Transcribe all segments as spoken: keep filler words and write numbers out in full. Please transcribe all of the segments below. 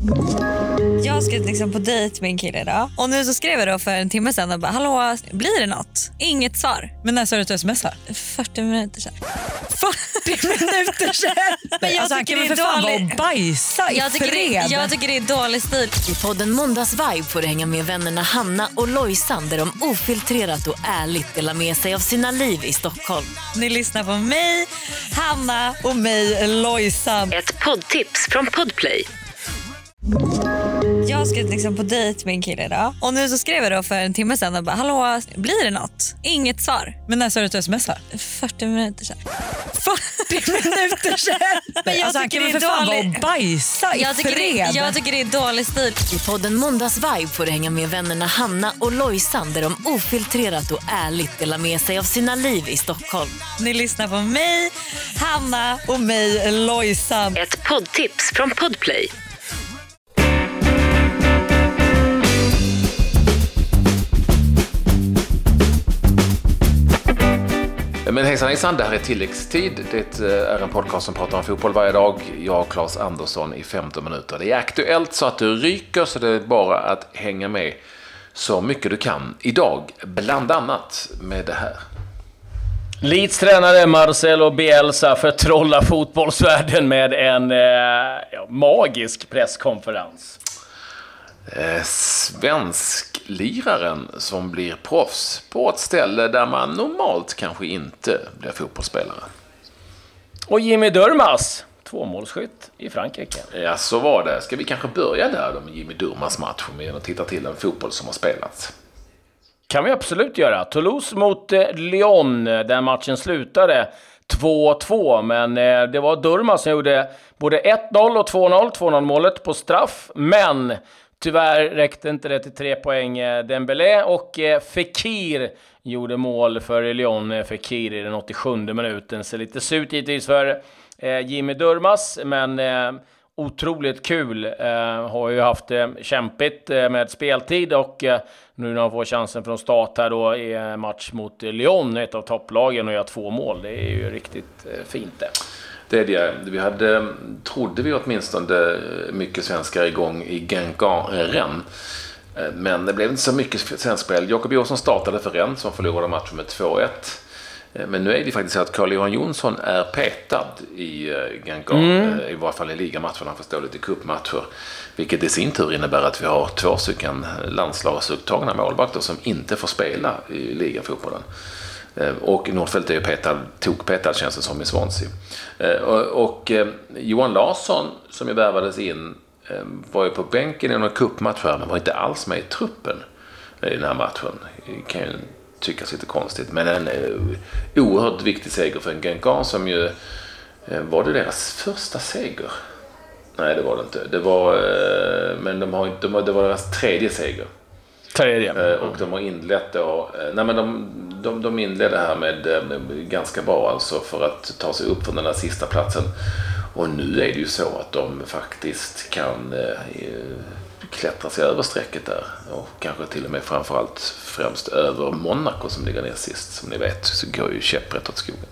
Jag ska liksom på dejt med en kille idag. Och nu så skrev jag då för en timme sedan och bara, hallå, blir det något? Inget svar. Men när sa du att du smsar? fyrtio minuter sedan. fyrtio minuter sedan? Men jag alltså, tycker det är för fan dålig... vara bajsa i jag tycker, fred. det, jag tycker det är dålig stil. I podden Måndagsvibe får du hänga med vännerna Hanna och Lojsan där de ofiltrerat och ärligt delar med sig av sina liv i Stockholm. Ni lyssnar på mig, Hanna och mig, Lojsan. Ett poddtips från Podplay. Jag ska liksom på dejt med en kille idag. Och nu så skrev jag då för en timme sedan och bara, hallå, blir det något? Inget svar. Men när sa du att du smsar? fyrtio minuter sedan. fyrtio minuter sedan? Men jag alltså, tycker det är för fan dålig... vara bajsa i jag tycker fred. Det, jag tycker det är dålig stil. I podden Måndagsvibe får du hänga med vännerna Hanna och Lojsan där de ofiltrerat och ärligt delar med sig av sina liv i Stockholm. Ni lyssnar på mig, Hanna och mig, Lojsan. Ett poddtips från Podplay. Men hejsan hejsan, det här är tilläggstid. Det är en podcast som pratar om fotboll varje dag. Jag, Claes Andersson, i femton minuter. Det är aktuellt så att du ryker, så det är bara att hänga med så mycket du kan. Idag, bland annat med det här. Leeds tränare Marcelo Bielsa förtrollar fotbollsvärlden med en eh, ja, magisk presskonferens. Eh, Svenskliraren som blir proffs på ett ställe där man normalt kanske inte blir fotbollsspelare. Och Jimmy Durmaz, tvåmålsskytt i Frankrike. Ja, så var det. Ska vi kanske börja där då med Jimmy Durmaz match med att titta till en fotboll som har spelats? Kan vi absolut göra. Toulouse mot eh, Lyon, där matchen slutade två två, men eh, det var Durmaz som gjorde både ett noll och två noll, två noll målet på straff, men tyvärr räckte inte det till tre poäng. Dembélé och eh, Fekir gjorde mål för Lyon. Fekir i den åttiosjunde minuten. Så lite surt givetvis för eh, Jimmy Durmaz, men eh, otroligt kul. Eh, har ju haft eh, kämpigt eh, med speltid och eh, nu när han får chansen från start här då i eh, match mot Lyon, ett av topplagen, och gör två mål. Det är ju riktigt eh, fint det. Det är det. Vi hade, trodde vi åtminstone, mycket svenskar igång i Guingamp-Rennes. Men det blev inte så mycket svenskspel. Jakob Johansson startade för Rennes som förlorade matchen med två ett. Men nu är det faktiskt så att Carl-Johan Jonsson är petad i Guingamp, mm. i varje fall i ligamatchen. Han får stå lite cupmatcher. Vilket i sin tur innebär att vi har två stycken landslagsupptagna målvakter som inte får spela i ligafotbollen. Och Nordfeldt är ju petad, tokpetad känns det som i Swansea. Och, och eh, Johan Larsson som ju värvades in eh, var ju på bänken i någon cupmatch här, men var inte alls med i truppen i den här matchen. Det kan ju tyckas lite konstigt, men en eh, oerhört viktig seger för en Guingamp som ju eh, var det deras första seger. Nej, det var det inte. Det var eh, men de har inte, det var deras tredje seger. Tredje. Och de har inlett då, nej men de, de, de inledde här med, med ganska bra alltså för att ta sig upp från den där sista platsen. Och nu är det ju så att de faktiskt kan eh, klättra sig över strecket där. Och kanske till och med framförallt främst över Monaco som ligger ner sist. Som ni vet så går ju käpprätt åt skogen.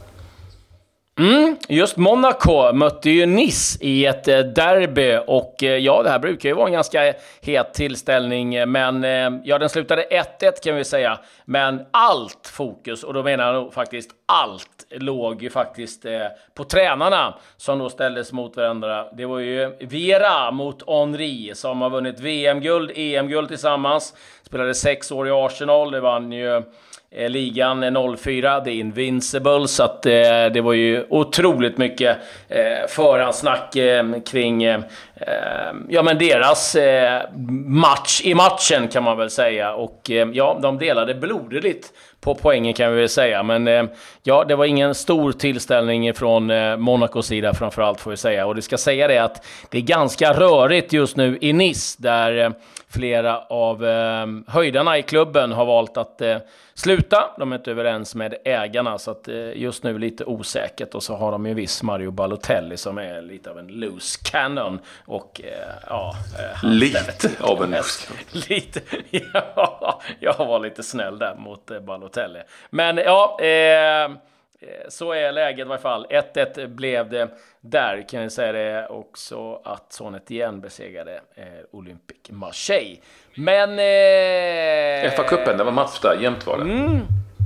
Mm, just Monaco mötte ju Nice i ett derby och ja, det här brukar ju vara en ganska het tillställning, men ja, den slutade ett ett kan vi säga, men allt fokus, och då menar jag nog faktiskt allt, låg ju faktiskt eh, på tränarna som då ställdes mot varandra. Det var ju Vieira mot Henry som har vunnit V M-guld, E M-guld tillsammans, spelade sex år i Arsenal, det vann ju ligan noll fyra, det är Invincible, så att eh, det var ju otroligt mycket eh, förhandsnack eh, kring eh, ja men deras eh, match i matchen kan man väl säga, och eh, ja, de delade blodigt på poängen kan vi väl säga, men eh, ja, det var ingen stor tillställning från eh, Monacos sida framförallt får vi säga, och det ska säga det att det är ganska rörigt just nu i Nice där eh, flera av eh, höjdarna i klubben har valt att eh, sluta. De är inte överens med ägarna, så att eh, just nu lite osäkert, och så har de ju viss Mario Balotelli som är lite av en loose cannon och eh, ja, eh, lite av en loose cannon. Lite, ja, jag var lite snäll där mot eh, Balotelli. Men ja, eh, Så är läget i varje fall. ett ett blev det där, kan jag säga det också, att Sonnet igen besegrade eh, Olympique Marseille. Men... Eh, F A-cupen, det var match där, jämnt var det. Mm,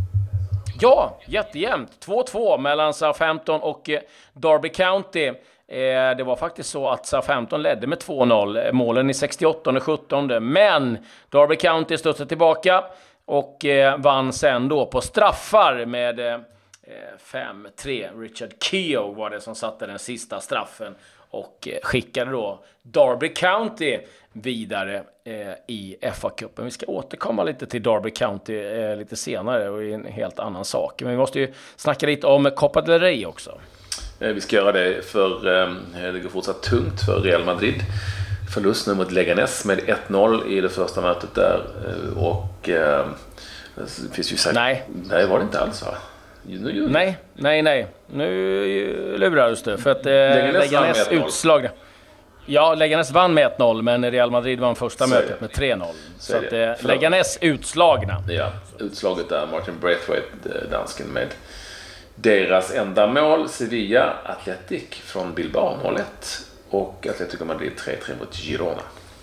ja, jättejämnt. två två mellan Southampton och eh, Derby County. Eh, det var faktiskt så att Southampton ledde med två noll. Målen i sextioåttonde och sjuttonde. Men Derby County studsade tillbaka och eh, vann sen då på straffar med... Eh, fem tre. Richard Keogh var det som satte den sista straffen och eh, skickade då Derby County vidare eh, i F A-cupen. Vi ska återkomma lite till Derby County eh, lite senare och i en helt annan sak. Men vi måste ju snacka lite om Copa del Rey också. Eh, vi ska göra det för eh, det går fortsatt tungt för Real Madrid. Förlust nu mot Leganes med ett noll i det första mötet där eh, och eh, det finns ju sagt... Nej. Nej, var det inte alls va? Nu, nej, nej, nej. Nu lurades du för att eh, Leganes utslag. Ja, Leganes vann med ett noll, men Real Madrid vann första så mötet med tre noll. Så, så att eh, Leganes utslagna. Ja, utslaget där Martin Braithwaite, dansken, med deras enda mål. Sevilla Athletic från Bilbao noll ett och Atletico Madrid tre tre mot Girona.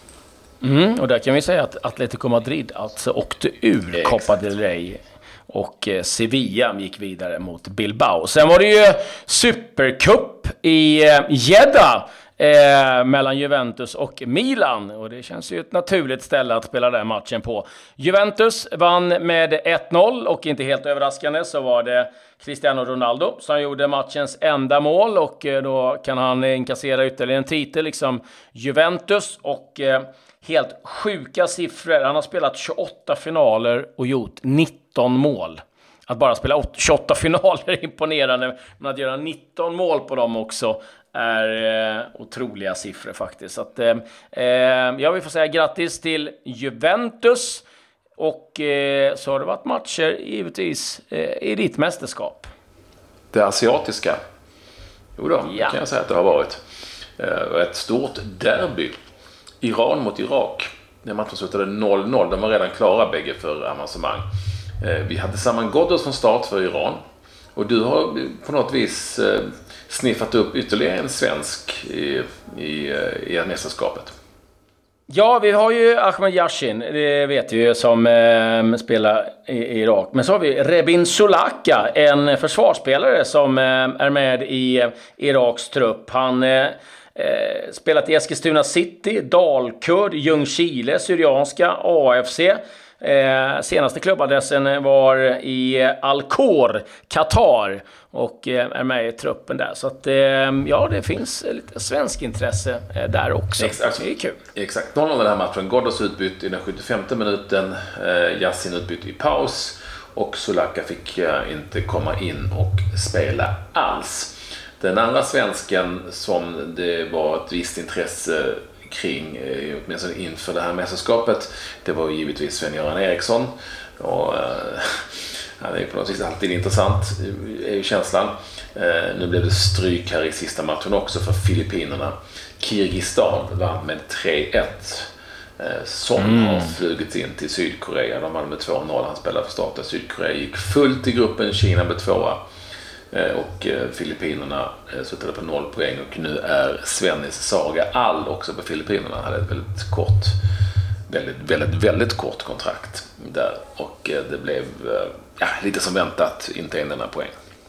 Mm, och där kan vi säga att Atletico Madrid alltså åkte ur Exakt. Copa del Rey. Och Sevilla gick vidare mot Bilbao. Sen var det ju Supercup i Jeddah eh, mellan Juventus och Milan. Och det känns ju ett naturligt ställe att spela den matchen på. Juventus vann med ett noll och inte helt överraskande så var det Cristiano Ronaldo som gjorde matchens enda mål. Och eh, då kan han inkassera ytterligare en titel liksom Juventus och... Eh, helt sjuka siffror. Han har spelat tjugoåtta finaler och gjort nitton mål. Att bara spela tjugoåtta finaler är imponerande. Men att göra nitton mål på dem också är eh, otroliga siffror faktiskt. Så att, eh, jag vill få säga grattis till Juventus. Och eh, så har det varit matcher givetvis eh, i ditt mästerskap. Det asiatiska. Jo då, ja. kan jag säga att det har varit. Eh, ett stort derby. Iran mot Irak. Den matchen slutade noll noll. De var redan klara bägge för avancemang. Eh, vi hade Saman Ghoddos från start för Iran. Och du har på något vis eh, sniffat upp ytterligare en svensk i, i, i mästerskapet. Ja, vi har ju Ahmed Yashin, det vet vi ju, som eh, spelar i, i Irak. Men så har vi Rebin Solaka, en försvarsspelare som eh, är med i eh, Iraks trupp. Han... Eh, Eh, spelat i Eskilstuna City, Dalkurd, Ljungskile, Syrianska, A F C. Eh, senaste klubbadressen var i Al-Khor, Qatar, och eh, är med i truppen där. Så att eh, ja, det finns lite svensk intresse eh, där också. Exakt. Det är kul. Exakt. noll noll den här matchen. Ghoddos utbytt i den sjuttiofemte minuten, eh, Yassin utbytt i paus och Solaka fick eh, inte komma in och spela alls. Den andra svensken som det var ett visst intresse kring, åtminstone inför det här mästerskapet, det var givetvis Sven-Göran Eriksson. Och, eh, han är på något vis alltid intressant, är ju känslan. Eh, nu blev det stryk här i sista matchen också för Filippinerna. Kirgisistan vann med tre ett. Eh, som mm. har flugit in till Sydkorea. De vann med två noll. Han spelade för starten. Sydkorea gick fullt i gruppen. Kina med tvåa. Och Filippinerna slutade på noll poäng och nu är Svennis Saga All också på Filippinerna. Han hade ett väldigt kort väldigt, väldigt, väldigt kort kontrakt där och det blev ja, lite som väntat inte en enda poäng.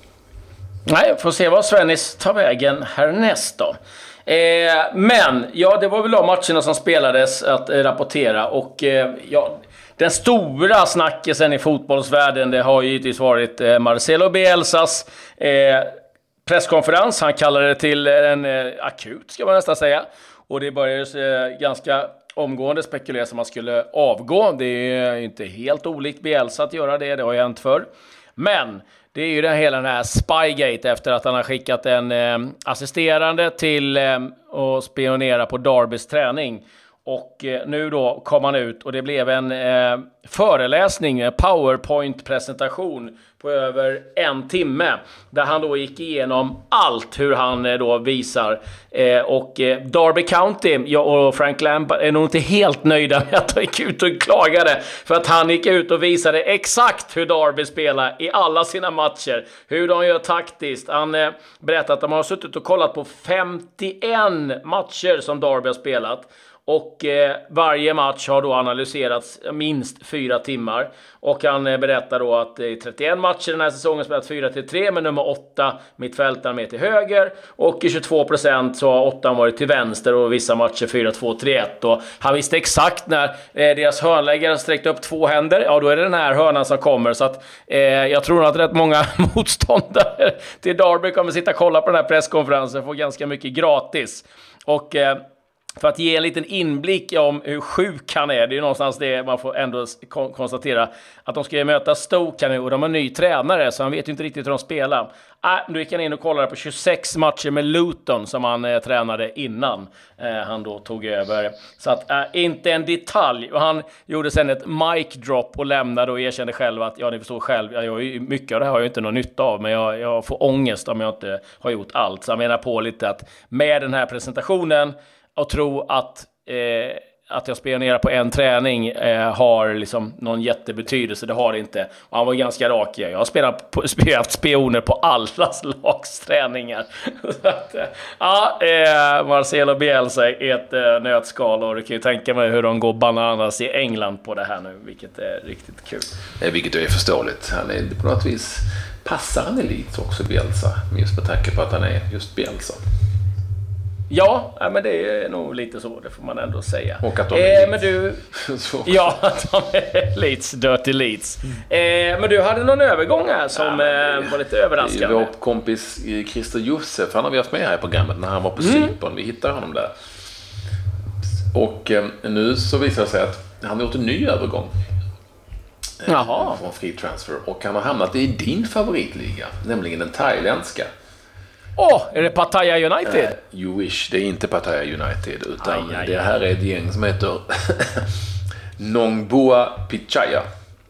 Nej, får se vad Svennis tar vägen härnäst då. Eh, men ja, det var väl de matcherna som spelades att eh, rapportera och eh, ja, den stora snackisen i fotbollsvärlden, det har ju givetvis varit eh, Marcelo Bielsas eh, presskonferens. Han kallade det till en eh, akut, ska man nästan säga. Och det började eh, ganska omgående spekuleras som man skulle avgå. Det är inte helt olikt Bielsa att göra det, det har ju hänt förr. Men det är ju den, hela den här Spygate efter att han har skickat en eh, assisterande till eh, att spionera på Darbys träning. Och eh, nu då kom han ut och det blev en eh, föreläsning, en PowerPoint-presentation på över en timme. Där han då gick igenom allt hur han eh, då visar. Eh, och eh, Derby County jag och Frank Lampard är nog inte helt nöjda med att han gick ut och klagade. För att han gick ut och visade exakt hur Derby spelar i alla sina matcher. Hur de gör taktiskt. Han eh, berättade att de har suttit och kollat på femtioen matcher som Derby har spelat. Och eh, varje match har då analyserats minst fyra timmar. Och han eh, berättar då att i trettioen matcher den här säsongen spelat fyra till tre med nummer åtta mittfältaren med till höger. Och i tjugotvå procent så har åttan varit till vänster och vissa matcher fyra två tre ett. Och han visste exakt när eh, deras hörnläggare sträckte upp två händer. Ja, då är det den här hörnan som kommer. Så att eh, jag tror att rätt många motståndare till Derby kommer sitta och kolla på den här presskonferensen och få ganska mycket gratis. Och... Eh, För att ge en liten inblick om hur sjuk han är. Det är ju någonstans det man får ändå konstatera. Att de ska möta Stoke nu och de har en ny tränare. Så han vet ju inte riktigt hur de spelar. Äh, nu gick han in och kollade på tjugosex matcher med Luton som han eh, tränade innan eh, han då tog över. Så att äh, inte en detalj. Och han gjorde sen ett mic drop och lämnade och erkände själv att ja, ni förstår själv. Jag, jag, mycket av det här har jag inte någon nytta av. Men jag, jag får ångest om jag inte har gjort allt. Så han menar på lite att med den här presentationen och tro att, eh, att jag spionerar på en träning eh, har liksom någon jättebetydelse. Det har det inte. Och han var ganska rak. Jag har spelat på, haft spioner på alla slags träningar. Så att, eh, ja, eh, Marcelo Bielsa är ett eh, nötskal. Och du kan ju tänka mig hur de går bananas i England på det här nu. Vilket är riktigt kul. Eh, vilket är förståeligt. Han är på något vis passar han lite också Bielsa. Just med tanke på att han är just Bielsa. Ja, men det är nog lite så, det får man ändå säga. Och att de är eh, men du, ja, att de är Leeds, dirty Leeds. Eh, men du hade någon övergång här som ja, eh, var lite överraskande. Vår kompis Christer Josef, han har vi haft med här i programmet när han var på Cypern. Mm. Vi hittade honom där. Och eh, nu så visar det sig att han har gjort en ny övergång. Eh, Jaha. Från free transfer. Och han har hamnat i din favoritliga, nämligen den thailändska. Åh, oh, är det Pattaya United? Uh, you wish, det är inte Pattaya United utan aj, aj, det här är ett gäng som heter Nongbua Pichaya.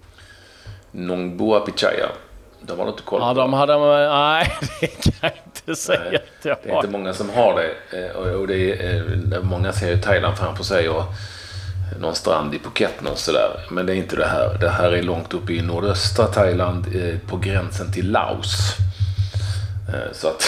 Nongbua Pichaya. De har inte koll på. Ja, de hade... Nej, det kan jag inte säga. Nej, att jag det är inte många som har det. Och det är, många ser ju Thailand framför sig och någon strand i Phuket och sådär. Men det är inte det här. Det här är långt uppe i nordöstra Thailand på gränsen till Laos. Så att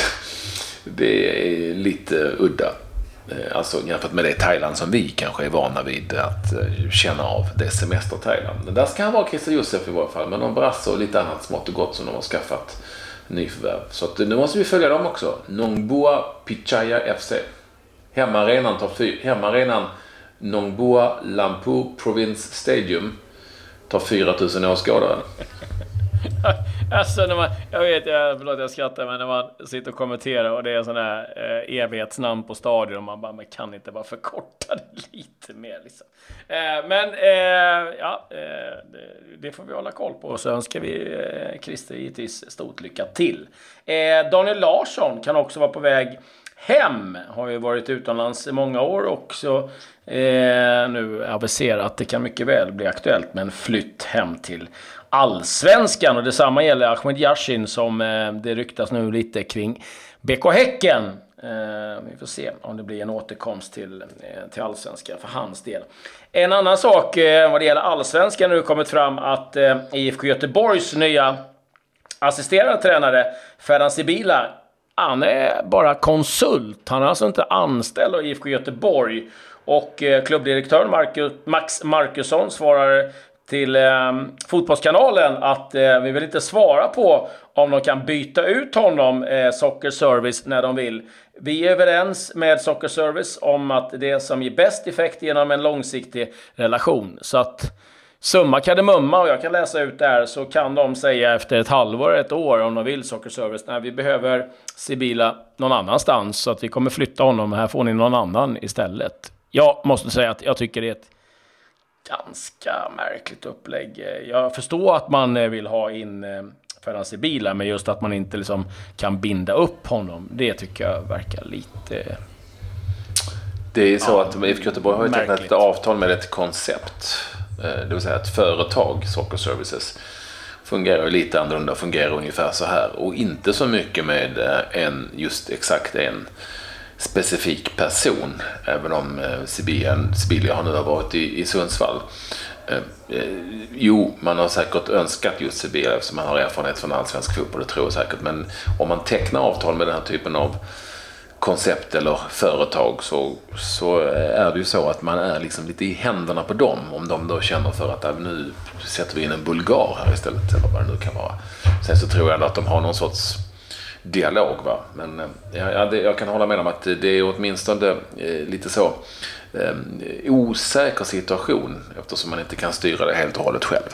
det är lite udda. Alltså jämfört med det Thailand som vi kanske är vana vid att känna av. Det semester Thailand. Men där ska han vara Christer Josef i varje fall. Men någon brasse och lite annat smått och gott som de har skaffat nyförvärv. Så att nu måste vi följa dem också. Nongbua Pichaya F C. Hemmaarenan tar fyr. Hemmaarenan Nongbua Lampu Province Stadium tar fyra tusen åskådare. Alltså när man, jag vet, jag, förlåt jag skrattar, men när man sitter och kommenterar och det är sån här eh, evighetsnamn på stadion och man bara, man kan inte bara förkorta det lite mer liksom. Eh, men eh, ja, eh, det, det får vi hålla koll på och så önskar vi eh, Christer givetvis stort lycka till. Eh, Daniel Larsson kan också vara på väg hem, har ju varit utomlands i många år också. Eh, nu aviserat att det kan mycket väl bli aktuellt med en flytt hem till Allsvenskan, och detsamma gäller Ahmed Yashin som eh, det ryktas nu lite kring B K Häcken. Eh, vi får se om det blir en återkomst till, eh, till Allsvenskan för hans del. En annan sak eh, vad det gäller Allsvenskan har nu kommit fram att eh, I F K Göteborgs nya assisterande tränare Ferhan Sibila, han är bara konsult. Han är alltså inte anställd av I F K Göteborg. Och eh, klubbdirektören Marcus, Max Markusson svarar till eh, Fotbollskanalen att eh, vi vill inte svara på om de kan byta ut honom, eh, Soccer Service, när de vill. Vi är överens med Soccer Service om att det som ger bäst effekt genom en långsiktig relation. Så att summa kardemumma, och jag kan läsa ut där, så kan de säga efter ett halvår, ett år, om de vill Soccer Service, när vi behöver Sibila någon annanstans så att vi kommer flytta honom, här får ni någon annan istället. Jag måste säga att jag tycker det är ett ganska märkligt upplägg. Jag förstår att man vill ha in Ferhan Sibila, men just att man inte liksom kan binda upp honom, det tycker jag verkar lite Det är så ja, att I F K Göteborg har ju tecknat ett avtal med ett koncept. Det vill säga ett företag, Soccer Services, fungerar lite annorlunda, fungerar ungefär så här. Och inte så mycket med en, just exakt en specifik person. Även om Sibilia har nu varit i, i Sundsvall. Eh, jo, man har säkert önskat just Sibilia eftersom man har erfarenhet från allsvensk fotboll, det tror jag säkert. Men om man tecknar avtal med den här typen av koncept eller företag så, så är det ju så att man är liksom lite i händerna på dem om de då känner för att äh, nu sätter vi in en bulgar här istället eller vad det nu kan vara. Sen så tror jag att de har någon sorts dialog, va? Men ja, ja, det, jag kan hålla med om att det är åtminstone eh, lite så eh, osäker situation eftersom man inte kan styra det helt och hållet själv.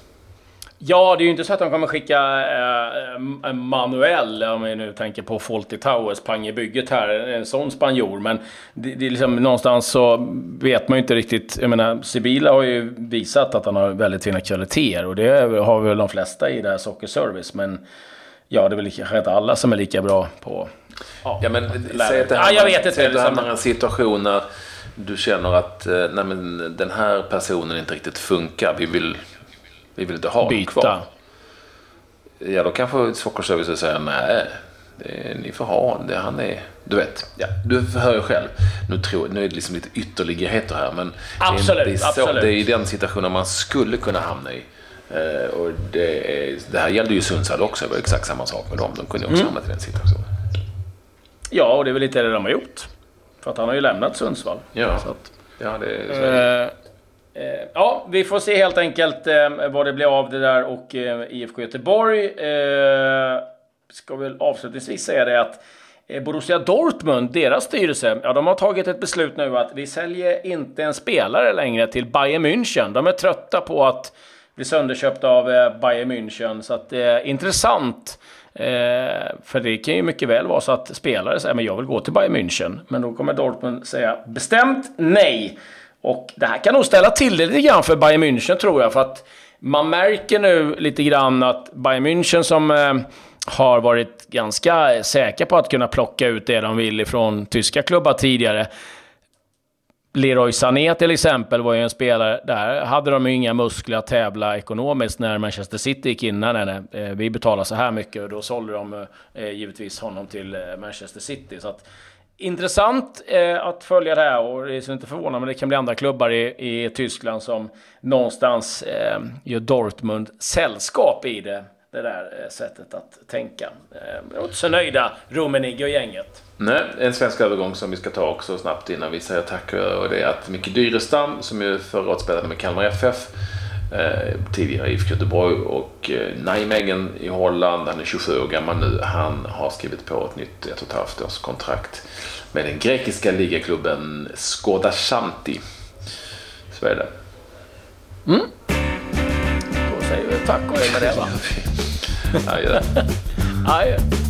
Ja, det är ju inte så att de kommer skicka eh, Manuel, om vi nu tänker på Fawlty Towers, pang i bygget här, en sån spanjor. Men det, det är liksom, någonstans så vet man ju inte riktigt. Jag menar, Sibilia har ju visat att han har väldigt fina kvaliteter och det har väl de flesta i det här Soccer Service. Men ja, det är väl kanske inte alla som är lika bra på... Ja, ja men säg att det här, ja, jag vet inte, säg att det här är en situation när du känner att nej, men den här personen inte riktigt funkar. Vi vill... Vi vill inte ha byta. Kvar. Ja, då kanske Soccer Service säger nej, det, ni får ha det. Han är, du vet, ja, du hör ju själv. Nu, tror, nu är det liksom lite ytterligheter här, men absolut, det, är, det, är så, absolut. det är i den situationen man skulle kunna hamna i. Uh, och det, är, det här gällde ju Sundsvall också, det var exakt samma sak med dem. De kunde också mm. hamna i den situationen. Ja, och det är väl lite det de har gjort. För att han har ju lämnat Sundsvall. Ja, så att, ja det är så är uh, Ja, vi får se helt enkelt eh, vad det blir av det där och eh, I F K Göteborg eh, ska väl avslutningsvis säga det att eh, Borussia Dortmund, deras styrelse, ja, de har tagit ett beslut nu att vi säljer inte en spelare längre till Bayern München. De är trötta på att bli sönderköpta av eh, Bayern München, så att det är intressant. Eh, för det kan ju mycket väl vara så att spelare säger men jag vill gå till Bayern München, men då kommer Dortmund säga bestämt nej. Och det här kan nog ställa till det lite grann för Bayern München, tror jag. För att man märker nu lite grann att Bayern München, som eh, har varit ganska säkra på att kunna plocka ut det de vill ifrån tyska klubbar tidigare. Leroy Sané till exempel var ju en spelare, där hade de ju inga muskler att tävla ekonomiskt när Manchester City gick in. Nej, nej, nej. Vi betalar så här mycket och då sålde de eh, givetvis honom till eh, Manchester City. Så att intressant eh, att följa det här, och det är så inte förvånande, men det kan bli andra klubbar i, i Tyskland som någonstans eh, gör Dortmund sällskap i det, det där eh, sättet att tänka. Eh, jag är inte så nöjda, Rummenigge och gänget. Nej, en svensk övergång som vi ska ta också snabbt innan vi säger tack, och det är att Micke Dyrestam, som ju förra året spelade med Kalmar F F, eh, tidigare i I F K Göteborg och eh, Nijmegen i Holland, han är tjugosju år gammal nu, han har skrivit på ett nytt ett och ett halvt års kontrakt med den grekiska ligaklubben Skoda Shanti. Så är det. Mm. Då säger vi tack och hej med det, va? Adjö. Adjö.